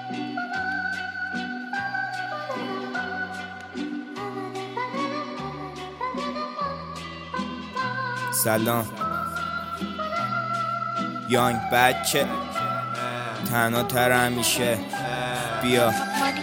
سلام یانگ بچه تنها تر همیشه بیا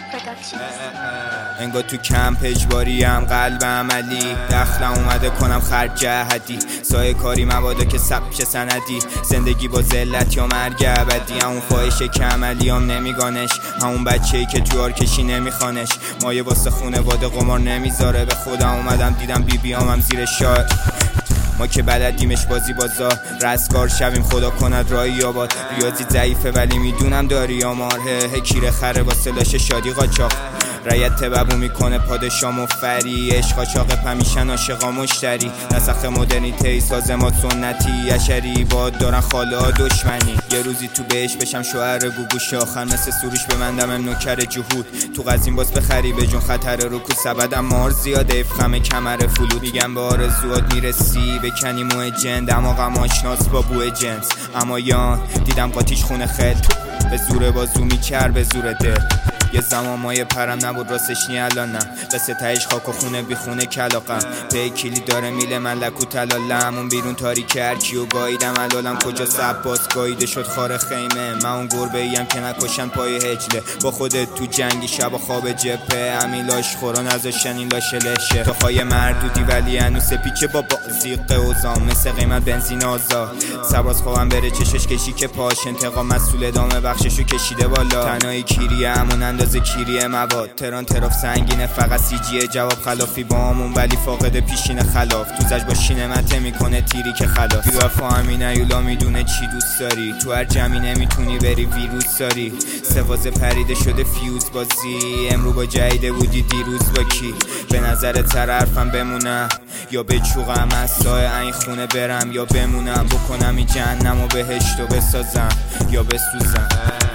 انگار تو کمپ اجباریم قلب عملی دخلم اومده کنم خرج جهتی سایه کاری مبادا که سبش سندی زندگی با ذلت یا مرگ ابدی همون فاحشه که عملی هم نمیگانش همون بچه‌ای که تو آرکشی نمیخوانش مایه واسه خونواده قمار نمیذاره به خودم اومدم دیدم بیام زیر شاه ما که بلدیمش بازی بازار رستگار شویم خدا کند رایی آباد ریاضی ضعیفه ولی میدونم داری آماره کیره خره واسه لاش شادی قاچاق رایت تببو میکنه پادشاه مفری عشق قاچاق پمیشن عاشقا مشتری نسخ مدرنیته سازمات سنتی اشری باد دارن خاله ها دشمنی یه روزی تو بهش بشم شوهر گوگوش آخر مثل سروش بمندم نوکر جهود تو قزیم باز بخری به جون خطر رکود سبدم مار زیاده افخم کمر فلود میگم به آرزوات میرسی بکنی موه جن دماغم آشناس با بوه جنس اما یان دیدم قاتیش خونه خل به زور بازو میکر به زور دل یه زمان مایه پرم نبود راستش نی الان نه قصه تهش خاک و خونه بی خونه کلاقم به کلی داره میله ملک و تلالم اون بیرون تاریک هرکی و گاییدم الالم کجا سباس گاییده شد خار خیمه من اون گربه ایم که نکشن پای هجله با خودت تو جنگی شب و خواب جبه همین لاش خورا نذاشتن این لاشه لشه تو خواهی مردودی ولی هنو سپیچه با بازیق اوزام مثل قیمت بنزین آزاد سباز خوابم بره چشش کشی که پاش انتقام مسئول ادامه بخششو کشیده بالا تنهایی کیریه همون اندازه کیریه مواد تران تراف سنگینه فقط سیجیه جواب خلافی با همون ولی فاقد پیشین خلاف تو زج با شینه مته میکنه تیری که خلاف بیوفا همین ایولا میدونه چی دوست داری تو هر جمعی نمیتونی بری ویروس داری سواز پریده شده فیوز بازی امرو با جهیده بودی دیروز با کی به نظر طرفم بمونم یا به چوغم از سایه این خونه برم یا بمونم بکنم این جهنم و بهشتو بسازم یا بسوزم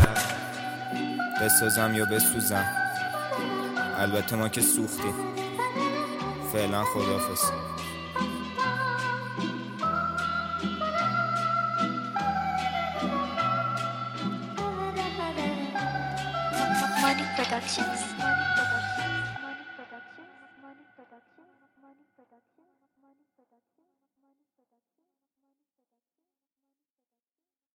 یا بسوزم البته ما که سوختیم فعلا خداحافظ Money Productions.